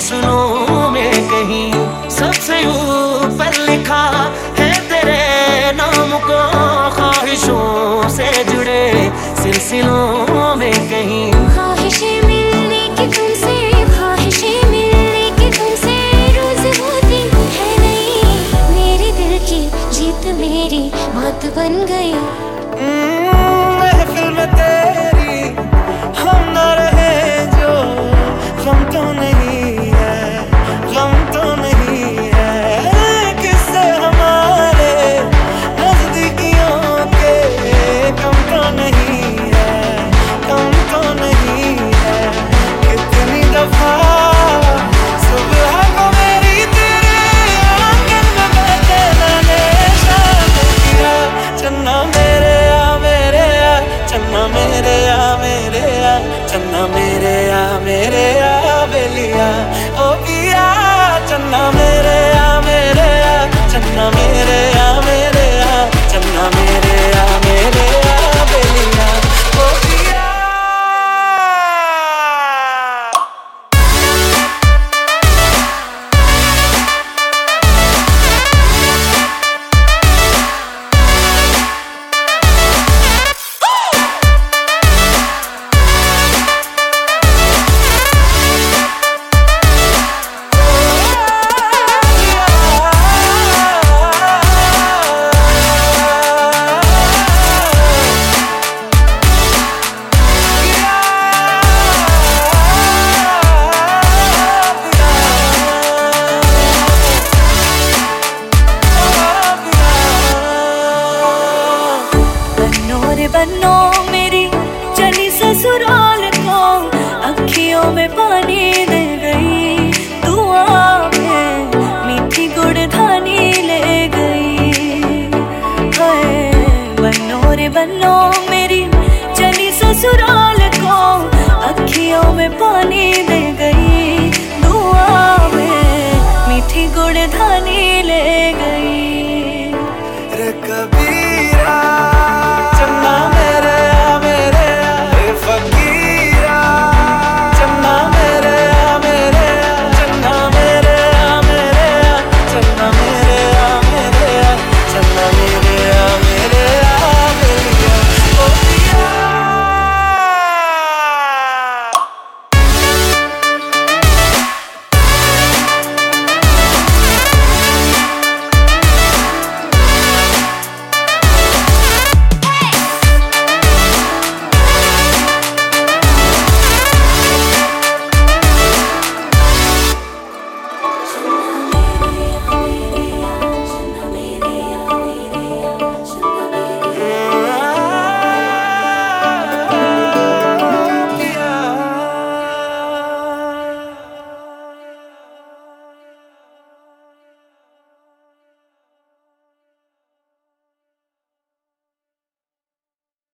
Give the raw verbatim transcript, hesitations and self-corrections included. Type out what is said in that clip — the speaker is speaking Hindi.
फसलों में कहीं सबसे ऊपर लिखा है तेरे नाम को, ख्वाहिशों से जुड़े सिलसिलों में कहीं ख्वाहिशें मिलने की तुमसे, ख्वाहिशें मिलने की तुमसे रोज होती है नहीं, मेरे दिल की जीत मेरी मौत बन गई। महफिल में तेरी हम न रहे जो, गम तो नहीं है, गम तो नहीं है, किससे हमारे नजदीकियों के कम तो नहीं है, कम तो नहीं है। कितनी दफा सुबह को मेरी तेरे आंगन में बैठे मैंने शामिल किया, चन्ना मेरे आ मेरे आ, चन्ना मेरे आ मेरे आ, चन्ना मेरे आ मेरे आ बेलिया ओ पिया, चन्ना मेरे आ मेरे आ, चन्ना मेरे आ मेरे आ, चन्ना मेरे आ मेरे आ बेलिया ओ पिया। बन्नो मेरी चली ससुराल को, अखियों में पानी दे गई, दुआ में मीठी गुड़ धानी ले गई। हाय बन्नो रे बन्नो